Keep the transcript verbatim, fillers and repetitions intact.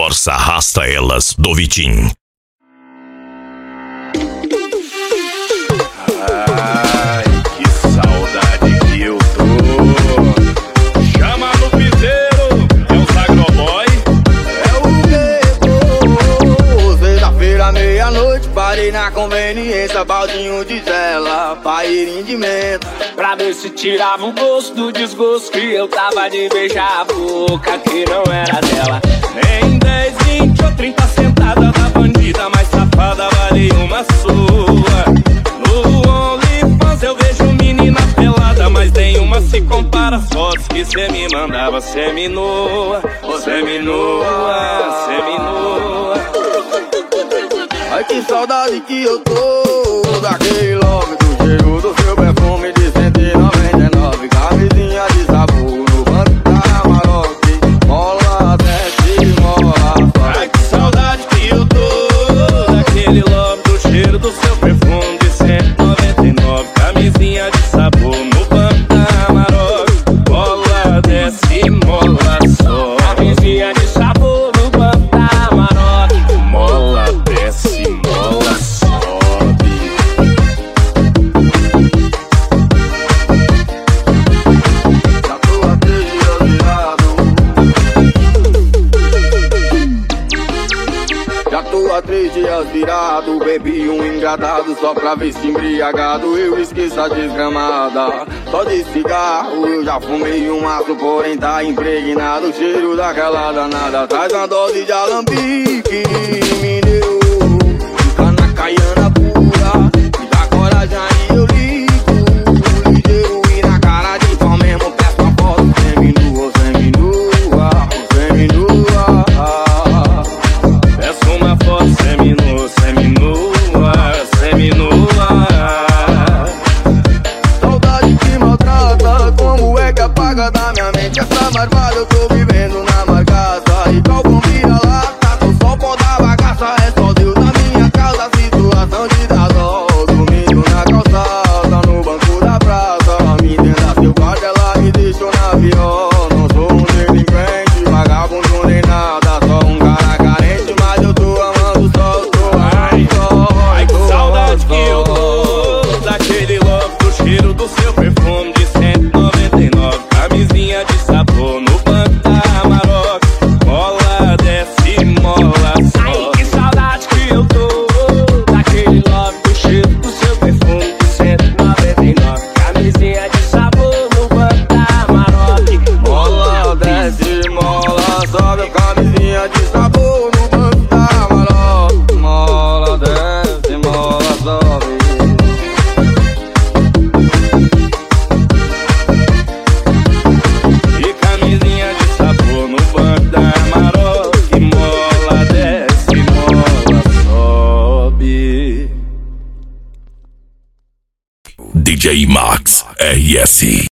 Força Arrasta Elas do Vitim. Ai, que saudade que eu tô. Chama no piseiro, é o Zagroboy. É o Bebo. Sexta-feira, meia-noite, parei na conveniência, baldinho de gela, pairinho de menta, pra ver se tirava o gosto do desgosto que eu tava de beijar a boca que não era dela. Nem dez, vinte ou trinta centavos da bandida mais safada vale uma sua. No OnlyFans eu vejo menina pelada, mas nenhuma se compara às fotos que cê me mandava seminua, seminua, seminua. Ai, que saudade que eu tô daquele love, do cheiro do seu perfume de cento e noventa e nove. Camisinha de sabor no banco da Maroc, mola, desce, mola. Ai, que saudade que eu tô daquele love, do cheiro do seu perfume de cento e noventa e nove. Camisinha de sabor no banco da Maroc, mola, desce, mola, só. Camisinha de sabor no banco da Maroc, mola, desce, mola, sobe. Já tô há três dias virado, já tô há três dias virado. Bebi um engradado só pra ver se embriagado eu esqueço a desgramada. Só de cigarro eu já fumei um maço, porém tá impregnado o cheiro daquela danada. Traz uma dose de alambique, me deu, fica na caiana pura, me dá coragem aí eu ligo, ligeiro e na cara de pau mesmo peço uma foto seminua, seminua, seminua. Peço uma foto seminua, seminua, seminua. Saudade que maltrata, como é que apaga da minha mente essa marvada? Eu tô vivendo na marcaça, igual com vira-lata, tô só pó da bagaça, é só Deus na minha casa, situação de dar dó. Dormindo na calçada, no banco da praça, me entenda seu guarda, ela me deixou na viola. Não sou um delinquente, vagabundo nem nada, só um cara carente, mas eu tô amando só, tô Ai, amando só. ai, que tô saudade que amando eu só. tô daquele love, do cheiro do seu perfume de cento e noventa e nove. Camisinha de sabor no banco da Maroc, mola, desce, mola, ai sobe. que saudade que eu tô daquele love, do cheiro do seu perfume de cento e noventa e nove. Camisinha de sabor no banco da Maroc, Mola, desce, mola, sobe, camisinha de sabor no banco da Maroc. Mola, desce, mola, sobe. E camisinha de sabor no banco da Maroc, mola, desce, mola, sobe. D J Max R S.